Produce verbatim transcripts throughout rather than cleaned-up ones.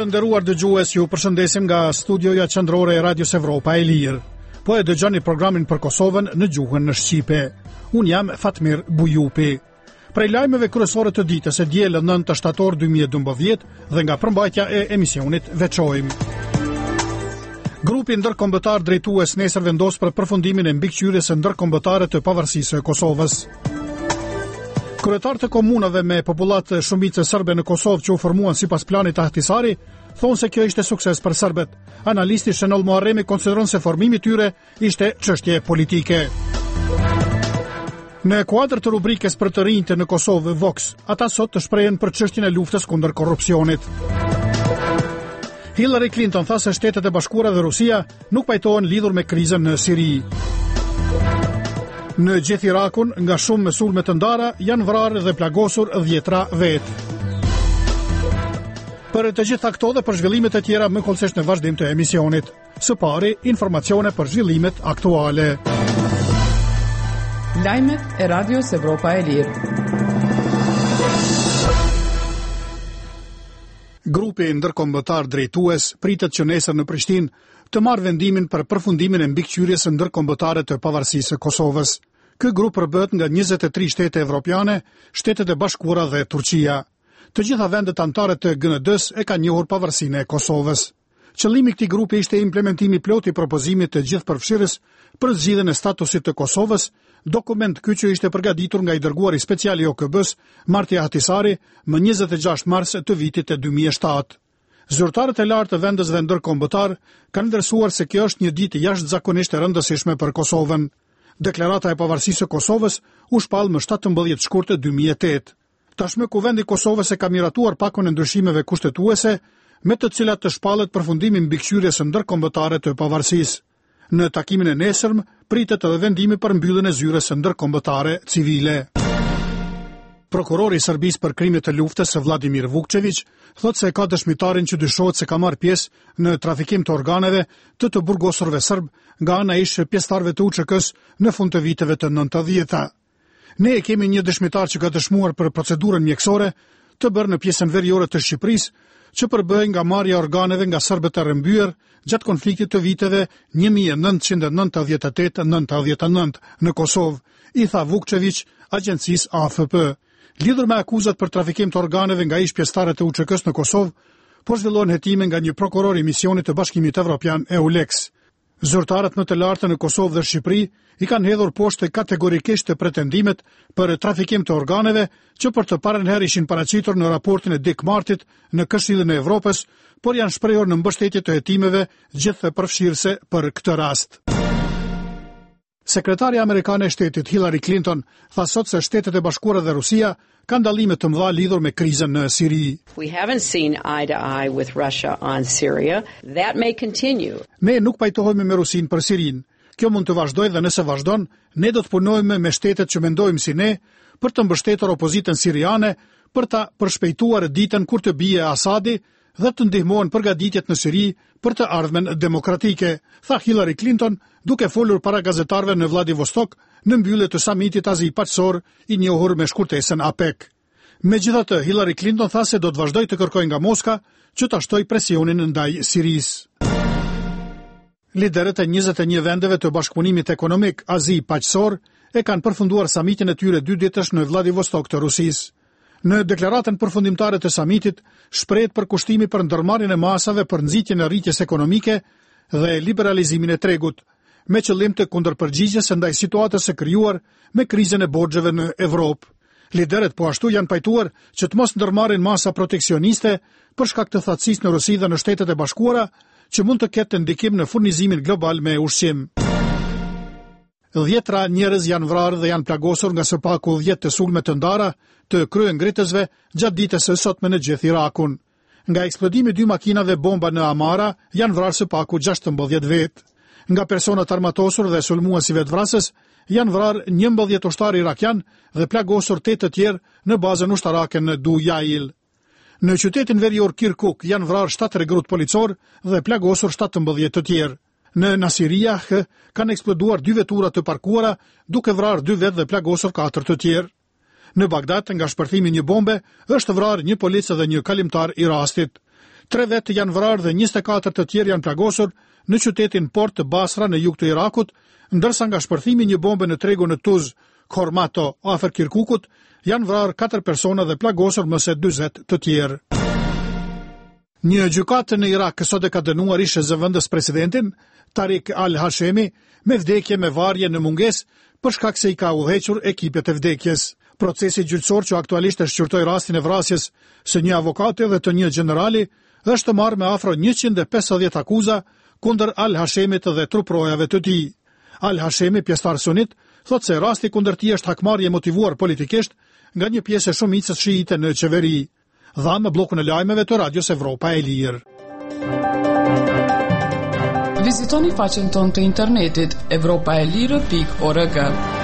Të nderuar dëgjues, ju përshëndesim nga studioja qendrore e Radios Evropa e Lirë. Po e dëgjoni programin për Kosovën në gjuhën në shqipe. Unë jam Fatmir Bujupi. Prej lajmeve kryesore të ditës e diel nëntë shtator dy mijë e dymbëdhjetë dhe nga përmbajtja e emisionit veçojmë. Grupi ndërkombëtar drejtues nesër vendos për përfundimin e mbikëqyrjes së ndërkombëtare të pavarësisë së Kosovës. Kryetarët e komunave me popullat shumicë serbe në Kosovë që u formuan sipas planit Ahtisari, thonë se kjo ishte sukses për serbët. Analisti Shenol Muharremi konsideron se formimi i tyre ishte çështje politike. Në kuadër të rubrikës për të rinjtë në Kosovë Vox, ata sot të shprehen për çështjen e luftës kundër korrupsionit. Hillary Clinton tha se Shtetet e Bashkuara dhe Rusia nuk pajtohen lidhur me krizën në Siri. Në gjithë Irakun, nga shumë sulme të ndara, janë vrarë dhe plagosur dhjetra vetë. Për të gjitha këto dhe për zhvillimet e tjera, më kollësisht në vazhdim të emisionit. Së pari, informacione për zhvillimet aktuale. Lajmet e Radios Evropa e Lirë. Grupi ndërkombëtar drejtues pritet që nesër në Prishtinë të marrë vendimin për përfundimin e mbikëqyrjes së ndërkombëtare të pavarësisë së Kosovës. Ky grup përbëhet nga njëzet e tre shtete evropiane, Shtetet e Bashkuara dhe Turqia. Të gjitha vendet anëtare të G N D-s e kanë njohur pavarësinë e Kosovës. Qëllimi i këtij grupi ishte implementimi plot i propozimit të gjithëpërfshirës për zgjidhjen e statusit të Kosovës, dokument ky që ishte përgatitur nga i dërguari special i O K B-s, Marti Ahtisari, më njëzet e gjashtë mars të vitit e dy mijë e shtatë. Zyrtarët e lartë të vendësve ndërkombëtar kanë vlerësuar se kjo është një ditë jashtëzakonisht e rëndësishme për Kosovën. Deklarata e pavarësisë së Kosovës u shpall më shtatëmbëdhjetë shkurt dy mijë e tetë. Tashmë Kuvendi i Kosovës e ka miratuar pakun e ndryshimeve kushtetuese, me të cilat të shpallet përfundimi mbikëqyrjes së ndërkombëtare të pavarësisë. Në takimin e nesërm pritet edhe vendimi për mbylljen e zyrës së ndërkombëtare civile. Prokurori i Serbisë për krimet të luftës, Vladimir Vukčević, thotë se ka dëshmitarin që dyshohet se ka marrë pjesë në trafikim të organeve të të burgosurve serb nga ana e ish pjesëtarëve të U Ç K-s në fund të viteve të nëntëdhjetë. Ne e kemi një dëshmitar që ka dëshmuar për procedurën mjekësore të bërë në pjesën veriore të Shqipërisë, që përbëhen nga marrja organeve nga serbët e rrëmbyer gjatë konfliktit të viteve një mijë e nëntëqind e nëntëdhjetë e tetë nëntëdhjetë e nëntë në Kosovë, i tha Vukčević agjencisë A F P. Lidhur me akuzat për trafikim të organeve nga ish pjesëtarët e U Ç K-s në Kosovë, po zhvillohen hetime nga një prokuror i misionit të Bashkimit Evropian EULEX. Zyrtarët më të lartë në Kosovë dhe Shqipëri i kanë hedhur poshtë kategorikisht të pretendimet për trafikim të organeve që për të parën herë ishin paraqitur në raportin e Dick Martit në Këshillin e Evropës, por janë shprehur në mbështetje të hetimeve gjithëpërfshirëse për këtë rast. Sekretarja amerikane e shtetit Hillary Clinton tha sot se Shtetet e Bashkuara dhe Rusia kanë dallime të mëdha lidhur me krizën në Siri. We haven't seen eye to eye with Russia on Syria. That may continue. Ne nuk pajtohemi me Rusinë për Sirinë. Kjo mund të vazhdojë dhe nëse vazhdon, ne do të punojmë me shtetet që mendojmë si ne për të mbështetur opozitën siriane, për ta përshpejtuar ditën kur të bie Asadi dhe të ndihmohen përgatitjet në Siri për të ardhmen demokratike, tha Hillary Clinton, duke folur para gazetarëve në Vladivostok në mbyllje të samitit Azi-Paqësor i njohur me shkurtesën A P E C. Megjithatë, Hillary Clinton tha se do të vazhdojë të kërkojë nga Moska që ta shtojë presionin ndaj Sirisë. Liderët e njëzet e një vendeve të bashkëpunimit ekonomik Azi-Paqësor e kanë përfunduar samitin e tyre dy ditësh në Vladivostok të Rusisë. Në deklaratën përfundimtare të samitit, shprehet përkushtimi për ndërmarrjen e masave për nxitjen e rritjes ekonomike dhe liberalizimin e tregut, me qëllim të kundërpërgjigjes ndaj situatës së krijuar me krizën e borxheve në Evropë. Liderët po ashtu janë pajtuar që të mos ndërmarrin masa proteksioniste për shkak të thatësisë në Rusi dhe në Shtetet e Bashkuara, që mund të ketë ndikim në furnizimin global me ushqim. Dhjetra njerëz janë vrarë dhe janë plagosur nga së paku dhjetë të sulme të ndara të kryengritësve gjatë ditës së sotme në gjithë Irakun. Nga eksplodimi dy makinave bomba në Amara janë vrarë së paku gjashtëmbëdhjetë vetë. Nga personat armatosur dhe sulmuesive të vrasës janë vrarë njëmbëdhjetë ushtarë irakian dhe plagosur tetë të tjerë në bazën ushtarake në Du Jail. Në qytetin verior Kirkuk janë vrarë shtatë regrut policor dhe plagosur shtatëmbëdhjetë të tjerë. Në Nasiriyah kanë eksploduar dy vetura të parkuara, duke vrarë dy vetë dhe plagosur katër të tjerë. Në Bagdad, nga shpërthimi një bombe, është vrarë një polic dhe një kalimtar i rastit. Tre vetë janë vrarë dhe njëzet e katër të tjerë janë plagosur në qytetin port të Basra në jug të Irakut, ndërsa nga shpërthimi një bombe në tregun në Tuz, Kormato, afër Kirkukut, janë vrarë katër persona dhe plagosur më se dyzet të tjerë. Një gjykatë në Irak sot e ka dënuar ish zëvendës presidentin Tariq al-Hashemi me vdekje me varje në mungesë për shkak se i ka udhëhequr ekipet e vdekjes. Procesi gjyqësor që aktualisht e shqyrtoi rastin e vrasjes së një avokati dhe të një generali është marrë me afro njëqind e pesëdhjetë akuza kundër al-Hashemit dhe truprojave të tij. Al-Hashemi, pjesëtar sunit, thotë se rasti kundër tij është hakmarrje motivuar politikisht nga një pjesë e shumicës shiite në qeveri. Dha me bllokun e lajmeve të Radios Evropa e Lirë. Vizitoni faqen tonë të internetit evropaelire pikë org.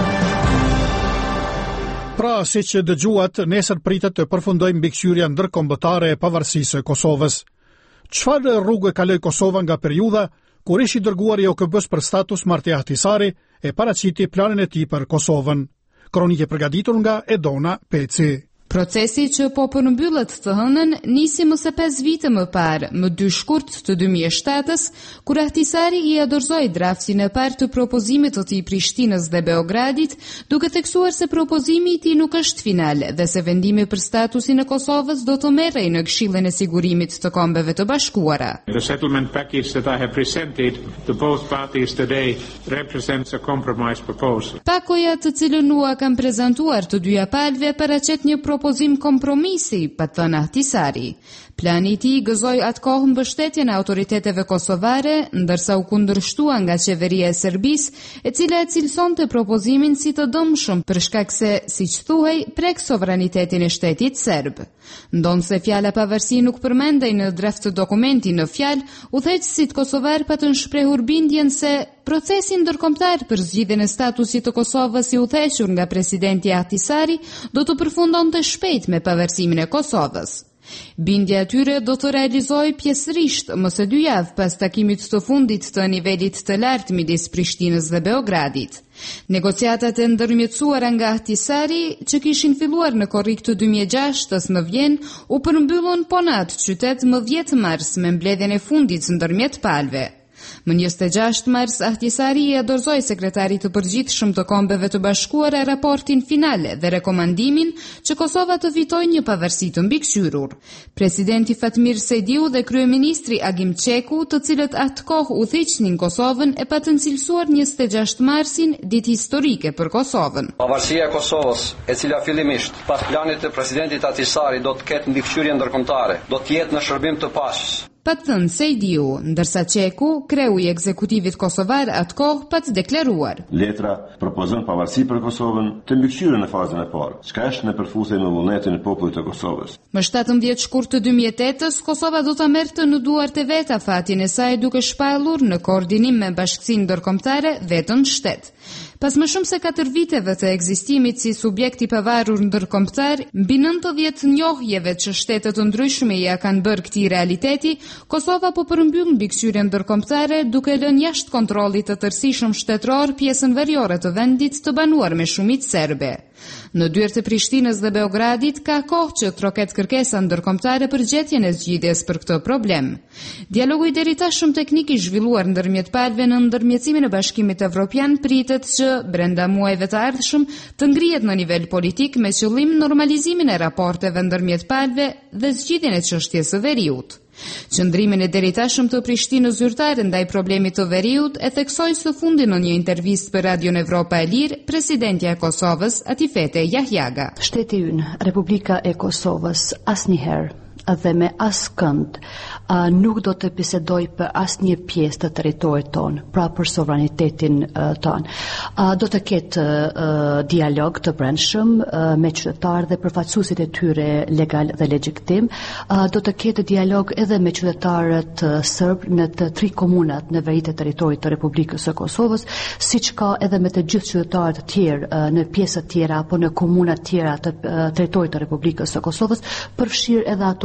Pra, si që dëgjuat, nesër pritet të përfundojmë mbikëqyrja ndërkombëtare e pavarësisë së Kosovës. Çfarë rrugë kaloi Kosova nga periudha kur ishi dërguar i O K B-s për status Marti Ahtisari e paraqiti planin e tij për Kosovën? Kronikë e përgatitur nga Edona Peci. Procesi që po përmbyllet të hënën nisi më së pesë vite më parë, më dy shkurt të dy mijë e shtatës, kur Ahtisari i dorëzoi draftin e parë të propozimit të tij Prishtinës dhe Beogradit, duke theksuar se propozimi i tij nuk është final dhe se vendimi për statusin e Kosovës do të merrej në Këshillin e Sigurimit të Kombeve të Bashkuara. The settlement package that I have presented to both parties today represents a compromise proposal. Pakoja të cilën ua kanë prezantuar të dyja palëve paraqet një propozim kompromisi, pa thënë Ahtisari. Plani i tij gëzoi atë kohë mbështetjen e autoriteteve kosovare, ndërsa u kundërshtua nga qeveria e Serbisë, e cila e cilësonte propozimin si të dëmshëm për shkak se, siç thuhej, prek sovranitetin e shtetit serb. Ndonse fjala pavarësi nuk përmendej në draft të dokumenti në fjalë, udhëheqësit kosovar patën shprehur bindjen se procesi ndërkombëtar për zgjidhjen e statusit të Kosovës i udhëhequr nga presidenti Ahtisari do të përfundonte shpejt me pavarësimin e Kosovës. Bindja e tyre do të realizojë pjesërisht më së dy javë pas takimit të fundit të nivelit të lartë midis Prishtinës dhe Beogradit. Negociatat e ndërmjetësuara nga Ahtisari, që kishin filluar në korrik të dy mijë e gjashtës në Vjenë, u përmbyllën po në atë qytet më dhjetë mars me mbledhjen e fundit ndërmjet palëve. Më njëzet e gjashtë mars, Ahtisari i dorëzoi sekretarit të përgjithshëm të Kombeve të Bashkuara raportin final dhe rekomandimin që Kosova të fitojë një pavarësi të mbikëqyrur. Presidenti Fatmir Sejdiu dhe kryeministri Agim Çeku, të cilët atë kohë udhëhiqnin Kosovën, e patën cilësuar njëzet e gjashtë marsin ditë historike për Kosovën. Pavarësia e Kosovës, e cila fillimisht pas planit të presidentit Ahtisari do të ketë mbikëqyrje ndërkombëtare, do të jetë në shërbim të paqes. Pat thënë Sejdiu, ndërsa Çeku, kreu i ekzekutivit kosovar atë kohë pat deklaruar. Letra propozon pavarësi për Kosovën të mbikëqyrë në fazën e parë, çka është në përfusje me vullnetin e popullit të Kosovës. Më shtatëmbëdhjetë shkurt të dy mijë e tetës, Kosova do ta merrte në duart e veta fatin e saj duke shpallur në koordinim me Bashkësinë Ndërkombëtare vetën shtet. Pas më shumë se katër viteve të ekzistimit si subjekt i pavarur ndërkombëtar, mbi nëntëdhjetë njohjeve që shtetet të ndryshme ja kanë bërë këtij realiteti, Kosova po përmbyll mbikëqyrjen ndërkombëtare duke lënë jashtë kontrollit të tërësishëm shtetëror pjesën veriore të vendit të banuar me shumicë serbe. Në dyert e Prishtinës dhe Beogradit ka kohë që troket kërkesa ndërkombëtare për gjetjen e zgjidhjes për këtë problem. Dialogu i deri tashmë teknik i zhvilluar ndërmjet palëve në ndërmjetësimin e Bashkimit Evropian pritet që brenda muajve të ardhshëm të ngrihet në nivel politik me qëllim normalizimin e raporteve ndërmjet palëve dhe zgjidhjen e çështjes së veriut. Qëndrimin e deri tashëm të Prishtinës zyrtare ndaj problemit të veriut e theksoi së fundi në një intervistë për Radion Evropa e Lirë presidentja e Kosovës Atifete Jahjaga. Shteti ynë, Republika e Kosovës, asnjëherë dhe me askënd uh, nuk do të bisedoj për asnjë pjesë të territorit tonë, pra për sovranitetin uh, tonë. Uh, do të ketë uh, dialog të brendshëm uh, me qytetarë dhe përfaqësuesit e tyre legal dhe legjitim. Uh, do të ketë dialog edhe me qytetarët uh, serb në të tri komunat në veri të territorit të Republikës së Kosovës, siç ka edhe me të gjithë qytetarët të tjerë uh, në pjesë të tjera apo në komuna të tjera të uh, territorit të Republikës së Kosovës, përfshirë edhe ato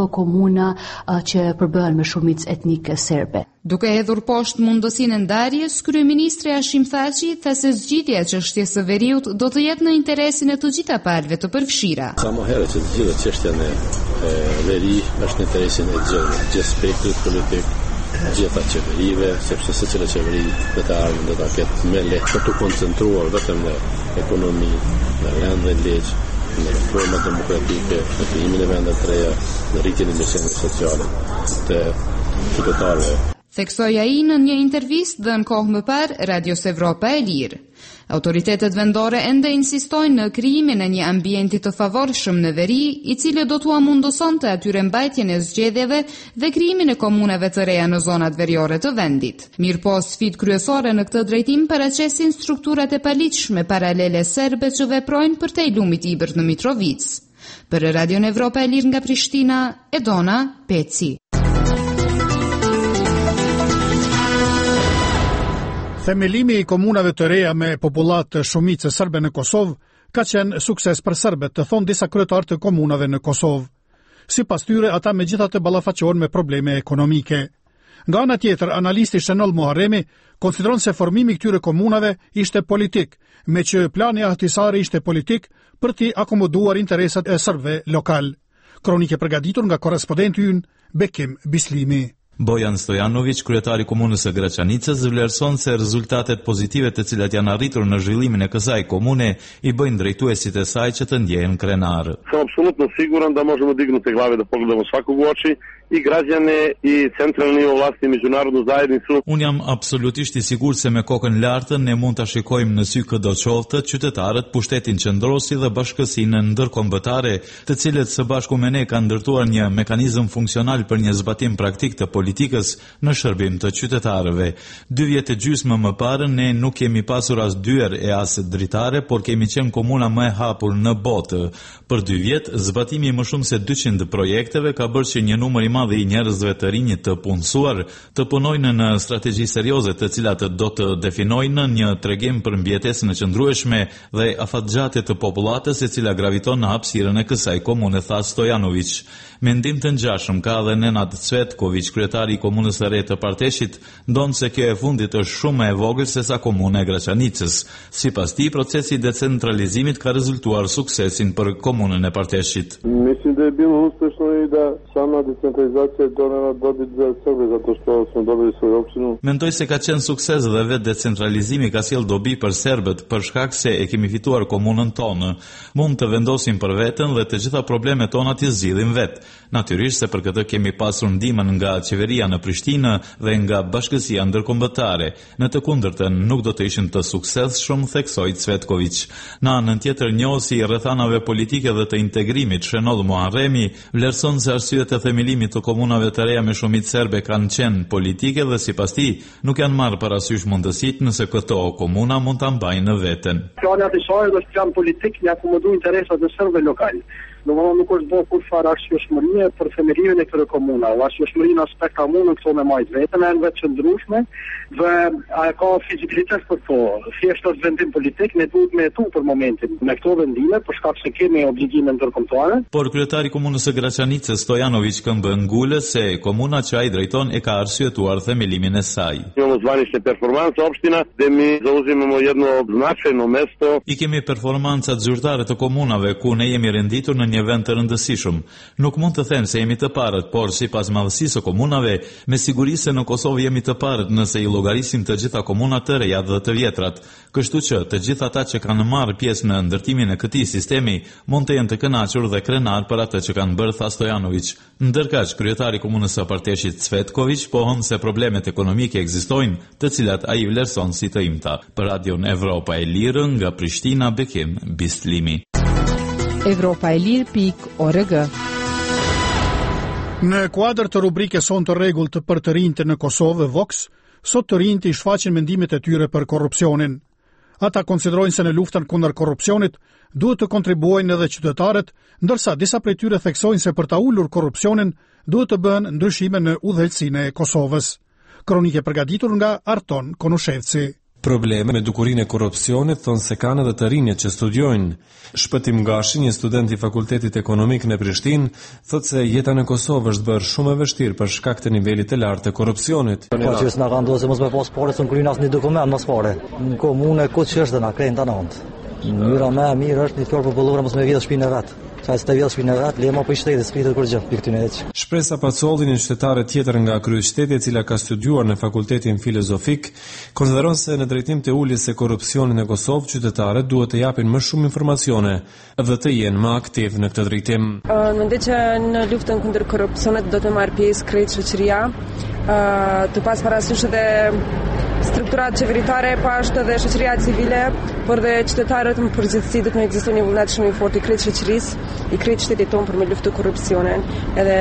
ato komuna uh, që përbëhen me shumicë etnike serbe. Duke hedhur poshtë mundësinë e ndarjes, kryeministri Hashim Thaçi tha se zgjidhja e çështjes së veriut do të jetë në interesin e të gjitha palëve të përfshira. Sa më herët që zgjidhet çështja e veri është në interesin e gjithë, gjithë spektrit politik, gjitha qeverive, sepse secila qeveri do të ardhë do ta ketë më lehtë të koncentruar vetëm në ekonomi, në rend dhe ligj, në reforma demokratike, në krijimin e vendeve të reja, në rritjen e misionit sociale të qytetarëve. Theksoi ai në një intervistë dhënë kohë më parë Radios Evropa e Lirë. Autoritetet vendore ende insistojnë në krijimin e një ambienti të favorshëm në veri, i cili do t'ua mundësonte atyre mbajtjen e zgjedhjeve dhe krijimin e komunave të reja në zonat veriore të vendit. Mirëpo sfidë kryesore në këtë drejtim paraqesin strukturat e paligjshme paralele serbe që veprojnë përtej lumit Ibër në Mitrovic. Për Radion Evropa e Lirë nga Prishtina, Edona Peci. Themelimi i komunave të reja me popullat të shumicë serbe në Kosovë ka qenë sukses për serbet, të thonë disa kryetar të komunave në Kosovë. Sipas tyre, ata megjithatë ballafaqohen me probleme ekonomike. Nga ana tjetër, analisti Shenol Muharremi konsideron se formimi i këtyre komunave ishte politik, me që plani Ahtisari ishte politik për t'i akomoduar interesat e serbëve lokal. Kronike përgatitur nga korrespondenti ynë Bekim Bislimi. Bojan Stojanović, kryetari i komunës së Graçanicës, vlerëson se rezultatet pozitive të cilat janë arritur në zhvillimin e kësaj komune i bëjnë drejtuesit e saj që të ndjehen krenar. Sam apsolutno siguran da možemo dignuti glave da pogledamo svakog u oči i građane i centralni vlasti i međunarodnu zajednicu. Un jam absolutisht i sigurt se me kokën lartë ne mund ta shikojmë në sy çdo qoftë qytetarët, pushtetin qendror dhe bashkësinë ndërkombëtare, të cilët së bashku me ne kanë ndërtuar një mekanizëm funksional për një zbatim praktik të politikës në shërbim të qytetarëve. Dy vjet e gjysmë më parë ne nuk kemi pasur as dyer e as dritare, por kemi qenë komuna më e hapur në botë. Për dy vjet, zbatimi më shumë se dyqind projekteve ka bërë që një numër i madh i njerëzve të rinj të punësuar të punojnë në strategji serioze të cilat do të definojnë një tregim për mbijetesën e qëndrueshme dhe afatgjatje të popullatës e cila graviton në hapësirën e kësaj komune, tha Stojanović. Mendim të ngjashëm ka edhe Nenad Cvetković, kryetari i komunës së re të Parteshit, ndonë se kjo e fundit është shumë më e vogël se sa komuna e Graçanicës. Sipas tij, procesi i decentralizimit ka rezultuar suksesin për komunën e Parteshit. Mislim da je bilo uspešno i da sama decentralizacija je donela dobit za Srbe, zato što smo dobili svoju opštinu. Mendoj se ka qenë sukses dhe vetë decentralizimi ka sjell dobi për serbët, për shkak se e kemi fituar komunën tonë. Mund të vendosim për veten dhe të gjitha problemet tona t'i zgjidhim vetë. Natyrisht se për këtë kemi pasur ndihmën nga qeveria në Prishtinë dhe nga bashkësia ndërkombëtare. Në të kundërtën nuk do të ishin të suksesshëm, theksoi Cvetković. Në anën tjetër, njohësi i rrethanave politike dhe të integrimit, Shenol Muharremi vlerëson se arsyet e themelimit të komunave të reja me shumicë serbe kanë qenë politike dhe sipas tij nuk janë marrë parasysh mundësitë nëse këto komuna mund ta mbajnë në veten. Plani Ahtisari është plan politik në akomodu interesat e serbëve lokal. Domethënë nuk është bërë kur fare arsyeshmërie për themelimin e këtyre komunave. Arsyeshmëria në aspekt ka mundur këto me majt vetën e vetë qëndrueshme dhe a ka fizikalitet për to. Thjesht është vendim politik, ne duhet me hetu për momentin me këto vendime për shkak se kemi obligime ndërkombëtare. Por kryetari i komunës së Graçanicës Stojanović këmbë ngulë se komuna që ai drejton e ka arsyetuar themelimin e saj. Imamo zvanične performanse opština gde mi zauzimamo jedno značajno mesto. I kemi performancat zyrtare të komunave ku ne jemi renditur në një vend të rëndësishëm. Nuk mund të them se jemi të parët, por sipas madhësisë së komunave, me siguri se në Kosovë jemi të parët nëse i llogarisim të gjitha komunat të reja dhe të vjetrat. Kështu që të gjithë ata që kanë marrë pjesë në ndërtimin e këtij sistemi mund të jenë të kënaqur dhe krenar për atë që kanë bërë, tha Stojanović. Ndërkaq, kryetari i komunës së Parteshit Cvetković pohon se problemet ekonomike ekzistojnë, të cilat ai vlerëson si të imta. Për Radion Evropa e Lirë nga Prishtina, Bekim Bislimi. Evropa e Lirë pik org. Në kuadër të rubrikës son të rregullt për të rinjtë në Kosovë Vox, sot të rinjtë i shfaqin mendimet e tyre për korrupsionin. Ata konsiderojnë se në luftën kundër korrupsionit duhet të kontribuojnë edhe qytetarët, ndërsa disa prej tyre theksojnë se për ta ulur korrupsionin duhet të bëhen ndryshime në udhëheqësinë e Kosovës. Kronike përgatitur nga Arton Konushevci. Probleme me dukurinë e korrupsionit thonë se kanë edhe të rinjët që studiojnë. Shpëtim Gashi, një student i Fakultetit Ekonomik në Prishtinë, thotë se jeta në Kosovë është bërë shumë e vështirë për shkak të nivelit të lartë të korrupsionit. Po që s'na kanë dhënë se mos me pas parë, s'u kryen asnjë dokument mos fare. Në komunë ku ç'është na krejnë tanant. Mënyra më e mirë është një fjalë popullore mos me vjedh shtëpinë vet. Sa të vjedh shtëpinë vet, lema po i shtetit spritet kur gjë pikë tyne hiç. Shpresa Pacolli, një qytetare tjetër nga kryqëzhteti e cila ka studiuar në Fakultetin Filozofik, konsideron se në drejtim të uljes së korrupsionit në Kosovë, qytetarët duhet të japin më shumë informacione dhe të jenë më aktiv në këtë drejtim. Uh, Mendoj që në luftën kundër korrupsionit do të marrë pjesë krejt shoqëria, uh, të pas parasysh edhe strukturat qeveritare, pashtë dhe shoqëria civile, por dhe qytetarët në përgjithësi do të ekzistojë një vullnet shumë i fortë i krejt shoqërisë, i krejt shtetit tonë për me luftu korrupsionin, edhe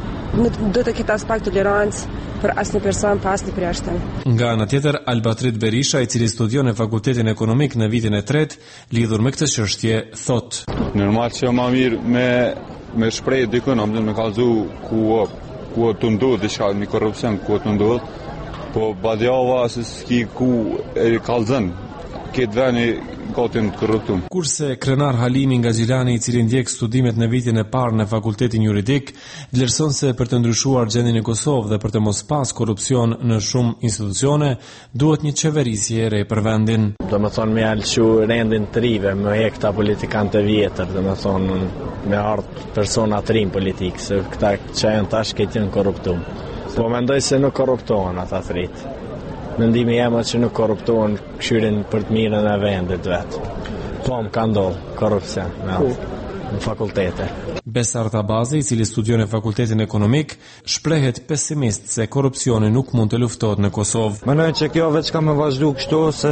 nuk do të ketë as pak tolerancë për asnjë person pa asnjë përjashtëm. Nga ana tjetër, Albatrit Berisha, i cili studion në Fakultetin Ekonomik në vitin e tretë, lidhur me këtë çështje, thotë: Normal që më mirë me me shpreh dikun, më me kallëzu ku ku të ndodhë diçka me korrupsion, ku të ndodhë, po badjava se s'ki ku e kallëzën. Këtë veni gotin të korruptum. Kurse Krenar Halimi nga Gjilani, i cili ndjek studimet në vitin e parë në Fakultetin Juridik, vlerëson se për të ndryshuar gjendjen e Kosovë dhe për të mos pas korrupsion në shumë institucione, duhet një qeverisje e re për vendin. Do më thonë me alëshu rendin të rive, me e këta politikanë të vjetër, do më thonë me ardhë persona të rinë politikë, se këta që janë tash këtë janë korruptum. Po mendoj se nuk korruptohen ata të rritë. Mendimi jam që nuk korruptohen këshirin për të mirën e vendit vetë. Po më ka ndodhë korrupsion në, në fakultete. Besar Tabazi, i cili studion në Fakultetin Ekonomik, shprehet pesimist se korrupsioni nuk mund të luftohet në Kosovë. Mendoj që kjo veç ka më vazhdu kështu se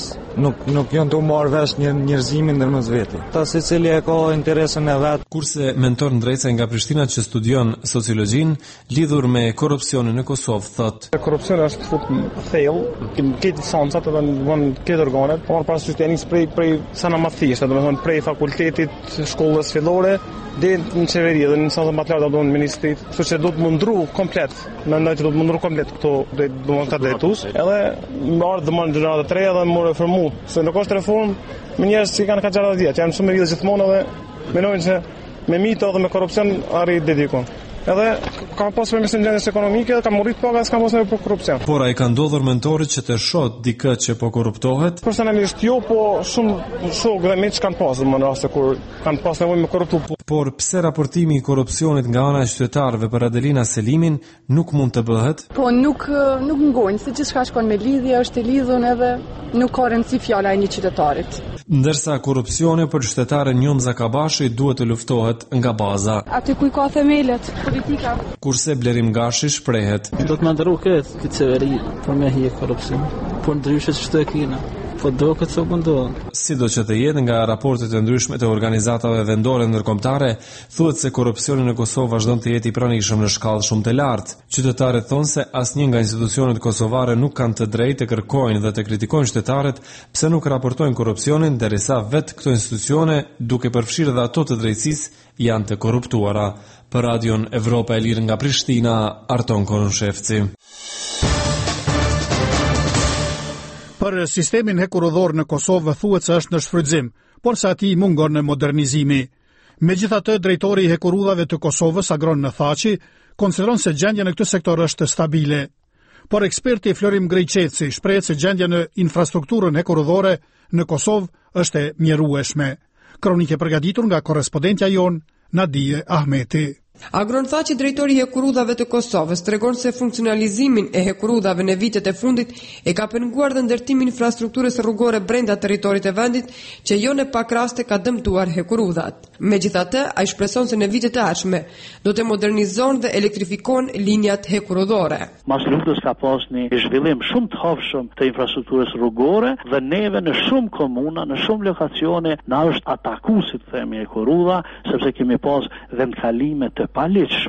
nuk nuk janë të marrë vesh një njerëzimin ndërmjet vetë. Ta secili e ka interesin e vet. Kurse mentor ndrejtëse nga Prishtina që studion sociologjin lidhur me korrupsionin në Kosovë thotë: Korrupsioni është fut thellë, këtë sancat edhe në këtë organet, por pas sistemit prej prej sa më thjeshtë, domethënë prej fakultetit, shkollës fillore deri në qeveri dhe në sancat më të larta do në ministrit, kështu që do të mundru komplet. Mendoj që do të mundru komplet këto do të të drejtues, edhe më ardh domon gjenerat e treja dhe më reformu. Se nuk është reform me njerëz që kanë kaçara dhe janë shumë me vite gjithmonë dhe mendojnë se me mito dhe me korrupsion arrin dedikon. Edhe ka pasur me gjendjes ekonomike, ka morrit paga, s'ka pasur për korrupsion. Por ai ka ndodhur mentorit që të shoh dikë që po korruptohet? Personalisht jo, po shumë shok dhe miq kanë pasur në raste kur kanë pasur nevojë me korruptu. Por pse raportimi i korrupsionit nga ana e qytetarëve për Adelina Selimin nuk mund të bëhet? Po nuk nuk ngojnë, se gjithçka shkon me lidhje, është e lidhur edhe nuk ka rëndësi fjala e një qytetarit. Ndërsa korrupsioni për qytetaren Njomza Kabashi duhet të luftohet nga baza. Aty ku ka themelet, politika. Kurse Blerim Gashi shprehet: Do të ndërru këtë këtë qeveri për me hije korrupsion, por ndryshe ç'të kena. Po do këtë së bëndohen. Si do që të jetë nga raportet e ndryshme të organizatave vendore ndërkombëtare, thuhet se korrupsioni në Kosovë vazhdon të jetë i pranishëm në shkallë shumë të lartë. Qytetarët thonë se asnjë nga institucionet kosovare nuk kanë të drejtë të kërkojnë dhe të kritikojnë qytetarët pse nuk raportojnë korrupsionin, derisa vetë këto institucione, duke përfshirë dhe ato të drejtësisë, janë të korruptuara. Për Radion Evropa e Lirë nga Prishtina, Arton Konushevci. Për sistemin hekurudhor në Kosovë thuhet se është në shfrytëzim, por sa ati mungon në modernizimi. Megjithatë, drejtori i hekurudhave të Kosovës, Agron Nëthaçi, konsideron se gjendja në këtë sektor është stabile. Por eksperti Florim Grejçeci shprehet se gjendja në infrastrukturën hekurudhore në Kosovë është e mjerueshme. Kronikë e përgatitur nga korrespondentja jon Nadije Ahmeti. Agron tha që drejtori i hekurudhave të Kosovës tregon se funksionalizimin e hekurudhave në vitet e fundit e ka penguar dhe ndërtimin infrastrukturës rrugore brenda territorit e vendit, që jo në pak raste ka dëmtuar hekurudhat. Megjithatë, ai shpreson se në vitet e ardhshme do të modernizon dhe elektrifikon linjat hekurudhore. Mas luftës ka pas një zhvillim shumë të hapshëm të infrastrukturës rrugore dhe neve në shumë komuna, në shumë lokacione na është atakuar, si themi, hekurudha, sepse kemi pas vendkalime të paligjshme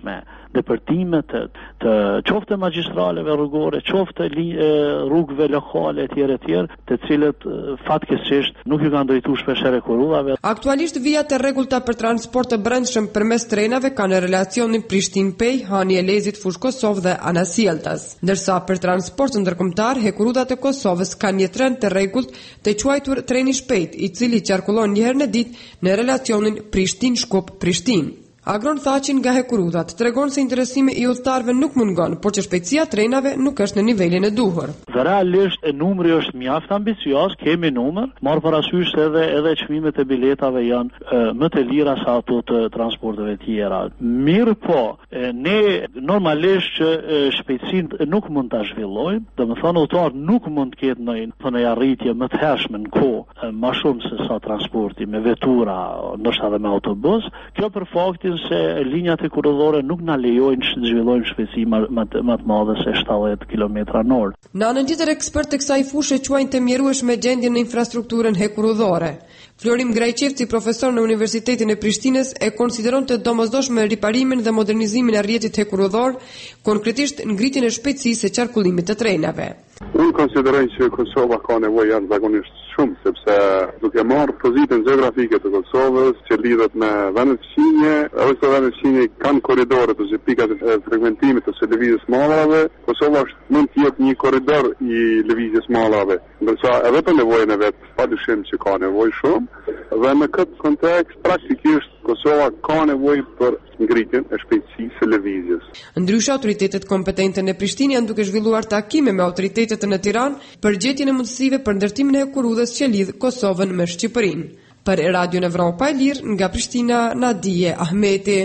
depërtime të, të qoftë magjistraleve rrugore, qoftë rrugëve lokale etj etj, të cilët fatkeqësisht nuk i kanë drejtuar shpeshherë kurudhave. Aktualisht vijat e rregullta për transport të brendshëm përmes trenave kanë relacionin Prishtinë-Pej, Hani Elezit, Fushë Kosovë dhe Anasjeltas, ndërsa për transport ndërkombëtar hekurudhat e Kosovës kanë një tren të rregullt të quajtur treni i shpejt, i cili qarkullon një herë në ditë në relacionin Prishtinë-Shkup-Prishtinë. Agron Thaqin nga hekurudhat tregon se interesimi i udhëtarëve nuk mungon, por që shpejtësia e trenave nuk është në nivelin e duhur. Dhe realisht e numri është mjaft ambicioz, kemi numër, marr parasysh se edhe edhe çmimet e biletave janë e, më të lira se ato të transporteve tjera. Mirë po, e, ne normalisht që shpejtësinë nuk mund ta zhvillojmë, domethënë udhëtar nuk mund të ketë ndonjë një arritje më të hershme në kohë, më shumë se sa transporti me vetura, ndoshta edhe me autobus. Kjo për faktin se linjat e kurrëdhore nuk na lejojnë të zhvillojmë shpejtësi më të madhe se shtatëdhjetë kilometra në orë. Në anën tjetër, ekspertë e kësaj fushë quajnë të mjerueshme gjendjen në infrastrukturën hekurrëdhore. Florim Grajqevci, profesor në Universitetin e Prishtinës, e konsideron të domosdoshme riparimin dhe modernizimin e rrjetit hekurrëdhor, konkretisht ngritjen e shpejtësisë së qarkullimit të trenave. Unë konsideroj që Kosova ka nevojë jashtëzakonisht shumë, sepse duke marrë pozitën gjeografike të Kosovës që lidhet me vendet fqinje, edhe këto vendet fqinje kanë korridore ose pikat e frekventimit ose lëvizjes mallrave, Kosova është mund të jetë një korridor i lëvizjes mallrave, ndërsa edhe për nevojën e vet padyshim që ka nevojë shumë, dhe në këtë kontekst praktikisht Kosova ka nevojë për ngritjen e shpejtësisë së lëvizjes. Ndryshe, autoritetet kompetente në Prishtinë janë duke zhvilluar takime me autoritetet në Tiranë për gjetjen e mundësive për ndërtimin e hekurudhës që lidh Kosovën me Shqipërinë. Për Radio Evropa e Lirë, nga Prishtina, Nadije Ahmeti.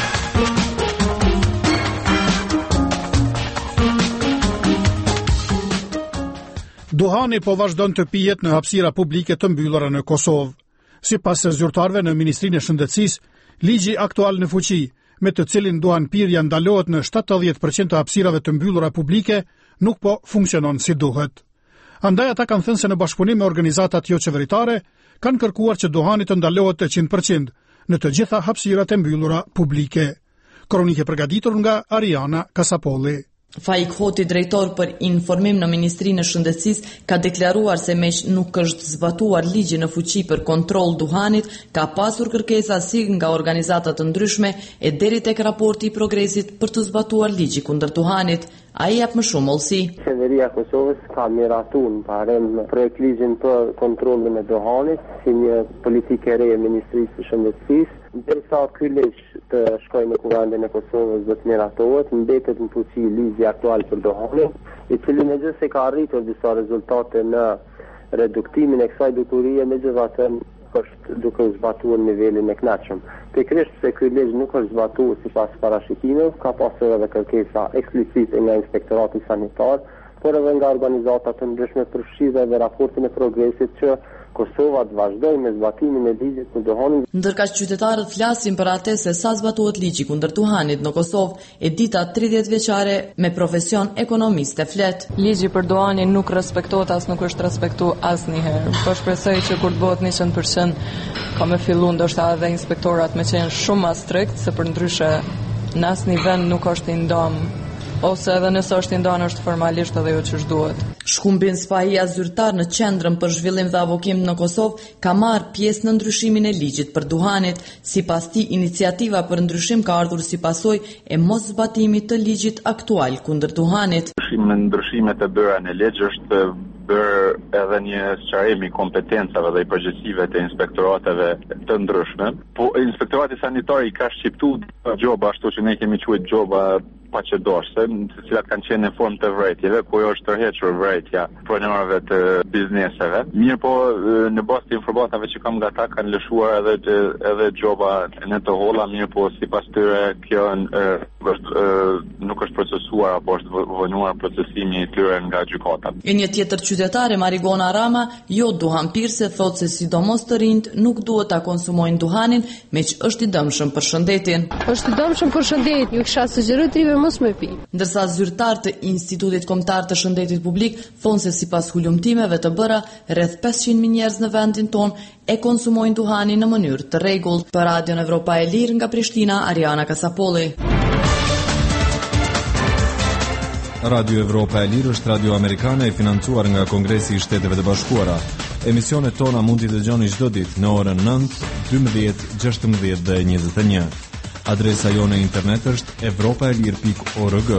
Duhani po vazhdon të pijet në hapësira publike të mbyllura në Kosovë. Sipas zyrtarëve në Ministrinë e Shëndetësisë, ligji aktual në fuqi, me të cilin duhan pirja ndalohet në shtatëdhjetë përqind të hapësirave të mbyllura publike, nuk po funksionon si duhet. Andaj ata kanë thënë se në bashkëpunim me organizatat jo qeveritare, kanë kërkuar që duhani të ndalohet të njëntë përqind në të gjitha hapësirat e mbyllura publike. Kronike përgatitur nga Ariana Kasapolli. Faik Hoti, drejtor për informim në Ministrinë e Shëndetësisë, ka deklaruar se meq nuk është zbatuar ligji në fuqi për kontroll duhanit, ka pasur kërkesa si nga organizata të ndryshme e deri tek raporti i progresit për të zbatuar ligji kundër duhanit. Ai jep më shumë olsi. Qeveria e Kosovës ka miratuar në parim projekt ligjin për kontrollin e duhanit si një politikë e re e Ministrisë së Shëndetësisë. Derisa ky ligj të shkojë në Kuvendin e Kosovës do të miratohet, mbetet në fuqi ligji aktual për duhanin, i cili megjithëse ka arritur disa rezultate në reduktimin e kësaj dukurie, megjithatë është duke u zbatuar nivelin e kënaqshëm. Pikërisht se ky ligj nuk është zbatuar sipas parashikimeve, ka pasur edhe kërkesa eksplicite nga Inspektorati Sanitar, por edhe nga organizata të ndryshme përfshirë dhe raportin e progresit që Kosova të vazhdojë me zbatimin e ligjit kundër duhanit. Ndërkaq qytetarët flasin për atë se sa zbatohet ligji kundër duhanit në Kosovë, e dita tridhjetë vjeçare me profesion ekonomiste flet. Ligji për duhanin nuk respektohet as nuk është respektuar asnjëherë. Po shpresoj që kur të bëhet njëqind përqind ka më filluar ndoshta edhe inspektorat me qenë shumë më strikt, se përndryshe në asnjë vend nuk është i ndam, ose edhe nëse është i ndan është formalisht edhe jo ç'është duhet. Shkumbin Spahia, zyrtar në Qendrën për Zhvillim dhe Avokim në Kosovë, ka marrë pjesë në ndryshimin e ligjit për duhanit. Sipas tij, iniciativa për ndryshim ka ardhur si pasojë e mos zbatimit të ligjit aktual kundër duhanit. Ndryshimet e bëra në ligj është bërë edhe një sqarim i kompetencave dhe i përgjegjësive të inspektorateve të ndryshme. Po inspektorati sanitar i ka shqiptuar gjoba ashtu që ne kemi quajtur gjoba paqëdorse, të cilat kanë qenë në formë të vërejtjeve, ku jo është tërhequr vërejtja pronanorëve të bizneseve. Mirë po, në bazë të informatave që kam nga ta, kanë lëshuar edhe të, edhe gjoba në të holla, mirë po sipas tyre kjo e, është, e, nuk është procesuar apo është vënuar procesimi i tyre nga gjykata. E një tjetër qytetare, Marigona Rama, jo duhan pirse, thotë se sidomos të rinjt nuk duhet ta konsumojnë duhanin, meq është i dëmshëm për shëndetin. Është i dëmshëm për shëndetin, ju kisha sugjeruar trive mos më pi. Ndërsa zyrtar të Institutit Kombëtar të Shëndetit Publik thonë se sipas hulumtimeve të bëra, rreth pesëqind mijë njerëz në vendin tonë e konsumojnë duhanin në mënyrë të rregullt. Për Radio Evropa e Lirë nga Prishtina, Ariana Kasapolli. Radio Evropa e Lirë është radio amerikane e financuar nga Kongresi i Shteteve të Bashkuara. Emisionet tona mund t'i dëgjoni çdo ditë në orën nëntë, dymbëdhjetë, gjashtëmbëdhjetë dhe njëzet e një. Adresa jone e internet është evropaelir pikë org.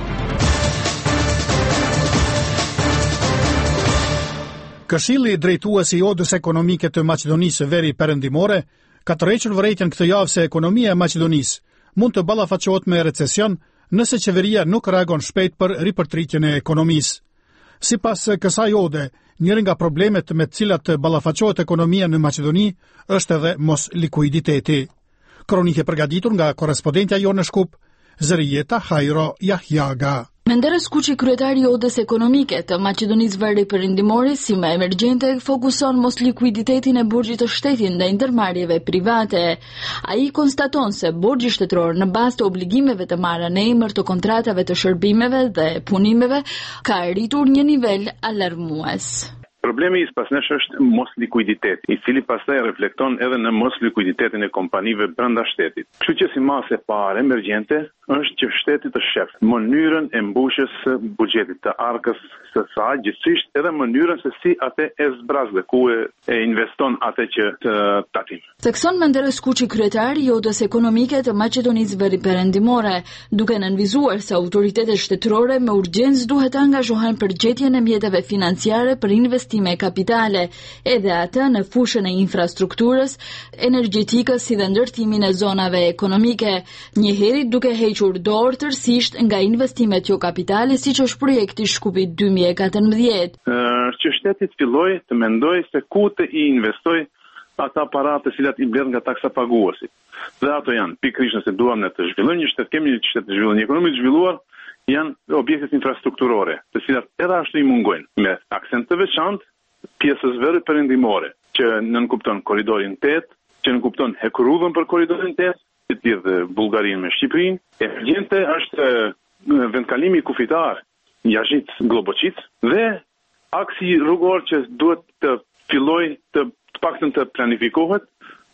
Këshilli drejtues i Odës Ekonomike të Maqedonisë Veri Perëndimore ka tërhequr vërejtjen këtë javë se ekonomia e Maqedonisë mund të ballafaqohet me recesion nëse qeveria nuk reagon shpejt për ripërtritjen e ekonomisë. Sipas kësaj ode, njëri nga problemet me të cilat ballafaqohet ekonomia në Maqedoni është edhe mos likuiditeti. Kronikë e përgatitur nga korrespondentja jonë në Shkup, Zërijeta Hajro Jahjaga. Menderes Kuqi, kryetari i Odës Ekonomike të Maqedonisë Veri Perëndimore, si më emergjente fokuson mos likuiditetin e borxhit të shtetit ndaj ndërmarrjeve private. Ai konstaton se borxhi shtetëror në bazë të obligimeve të marra në emër të kontratave të shërbimeve dhe punimeve ka arritur një nivel alarmues. Problemi i pasnesh është mos likuiditet, i cili pastaj reflekton edhe në mos likuiditetin e kompanive brenda shtetit. Kështu që si masë e parë emergjente është që shteti të shef mënyrën e mbushjes së buxhetit të arkës së saj, gjithsesi edhe mënyrën se si atë e zbrazë, ku e, e investon atë që të tatim. Thekson Menderes Kuqi, kryetari i Odës Ekonomike të Maqedonisë Veri Perëndimore, duke nënvizuar se autoritetet shtetërore me urgjencë duhet të angazhohen për gjetjen e mjeteve financiare për investime kapitale, edhe atë në fushën e infrastrukturës, energjetikës si dhe ndërtimin e zonave ekonomike, njëherë duke hequr dorë tërësisht nga investimet jo kapitale, siç është projekti Shkupi dy mijë e katërmbëdhjetë. Uh, që shteti të fillojë të mendojë se ku të i investoj ata paratë të cilat i mbledh nga taksa paguesit. Dhe ato janë pikërisht nëse duam ne të zhvillojmë një shtet, kemi një shtet të zhvilluar, një ekonomi të zhvilluar, janë objektet infrastrukturore, të cilat edhe ashtu i mungojnë, me akcent të veçantë pjesës Veri Perëndimore, që nënkupton korridorin tetë, që nënkupton hekurudhën për korridorin tetë, që lidh Bullgarinë me Shqipërinë. Emergjente është vendkalimi kufitar Jashit Globoçic dhe aksi rrugor që duhet të fillojë të, të paktën të planifikohet,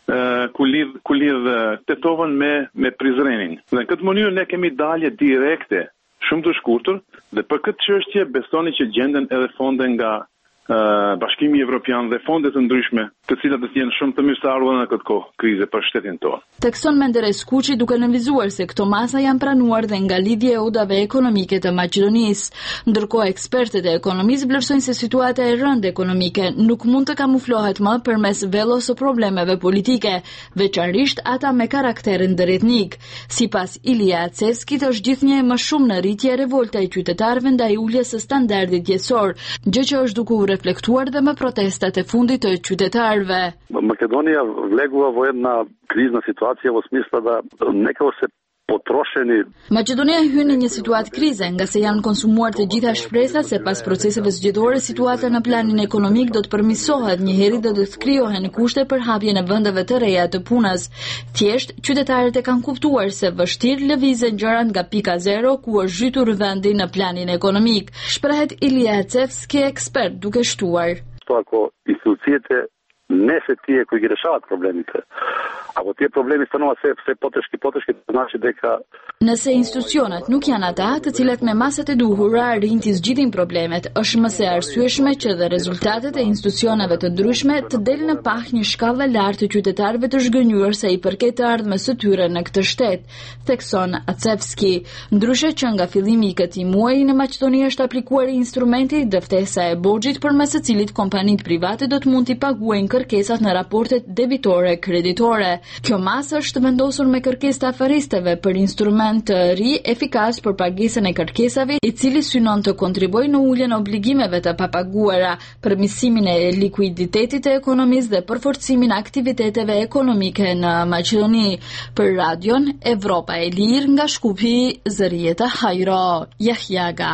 ku lidh ku lidh Tetovën me me Prizrenin. Dhe në këtë mënyrë ne kemi dalje direkte shumë të shkurtër dhe për këtë çështje besoni që gjenden edhe fonde nga Uh, Bashkimi Evropian dhe fonde të ndryshme, të cilat do të jenë shumë të mirëseardhura në këtë kohë krize për shtetin tonë. Tekson Menderes Kuqi, duke nënvizuar se këto masa janë pranuar dhe nga lidhja e udave ekonomike të Maqedonisë, ndërkohë ekspertët e ekonomisë vlerësojnë se situata e rëndë ekonomike nuk mund të kamuflohet më përmes vellos së problemeve politike, veçanërisht ata me karakter ndërjetnik. Sipas Ilia Acevskit, është gjithnjë më shumë në rritje revolta e qytetarëve ndaj uljes së standardit jetësor, gjë që është duke reflektuar dhe me protestat e fundit të qytetarëve. Македонија влегува во една кризна ситуација во смисла да некако се potrosheni. Maqedonia hyn në një situatë krize, nga se janë konsumuar të gjitha shpresat se pas proceseve zgjedhore situata në planin ekonomik do të përmirësohet, njëherë do të krijohen kushte për hapjen e vendeve të reja të punës. Thjesht qytetarët e kanë kuptuar se vështirë lëvizën gjërat nga pika zero ku është zhytur vendi në planin ekonomik. Shprehet Ilia Acevski, ekspert, duke shtuar. Ako instituciите не се тие кои ги решават проблемите. Ако тие проблеми станува се се потешки, потешки, значи дека Nëse institucionet nuk janë ata të cilët me masat e duhura arrin të zgjidhin problemet, është më se arsyeshme që dhe rezultatet e institucioneve të ndryshme të delë në pah një shkallë lartë të qytetarëve të zhgënjur sa i përket të ardhmes së tyre në këtë shtet, thekson Acevski. Ndryshe që nga fillimi i këtij muaji në Maqedoni është aplikuar instrumenti dëftesa e borxhit përmes së cilit kompanitë private do të mund t'i paguajnë kërkesat në raportet debitore kreditore. Kjo masë është vendosur me kërkesë të afaristëve për instrument të ri efikas për pagesën e kërkesave, i cili synon të kontribuojë në uljen e obligimeve të papaguara, përmirësimin e likuiditetit të ekonomisë dhe përforcimin e aktiviteteve ekonomike në Maqedoni. Për radion Evropa e Lirë nga Shkupi, Zërijeta Hajro Jahjaga.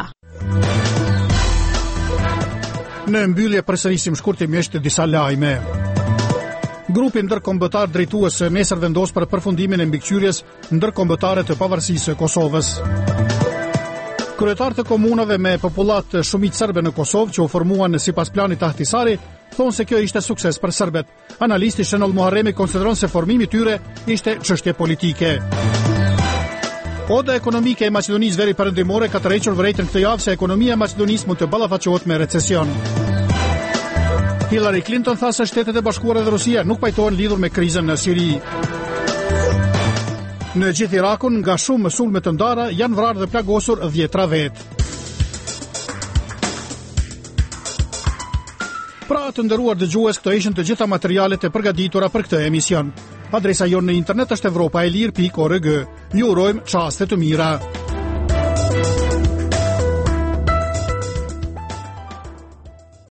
Në mbyllje përsërisim shkurtimisht disa lajme. Grupi ndërkombëtar drejtues nesër vendos për përfundimin e mbikëqyrjes ndërkombëtare të pavarësisë së Kosovës. Kryetarët e komunave me popullat shumicë serbe në Kosovë që u formuan sipas planit Ahtisari thonë se kjo ishte sukses për serbet. Analisti Shënoll Muharremi konsideron se formimi i tyre ishte çështje politike. Oda ekonomike e Maqedonisë veri perëndimore ka tërhequr vërejtën këtë javë se ekonomia e Maqedonisë mund të ballafaqohet me recesion. Hillary Clinton tha se Shtetet e Bashkuara dhe Rusia nuk pajtohen lidhur me krizën në Siri. Në gjithë Irakun, nga shumë sulme të ndara, janë vrarë dhe plagosur dhjetra vetë. Pra të nderuar dëgjues, këto ishin të gjitha materialet e përgatitura për këtë emision. Adresa jonë në internet është evropaelir pikë org. Ju urojmë çaste të mira.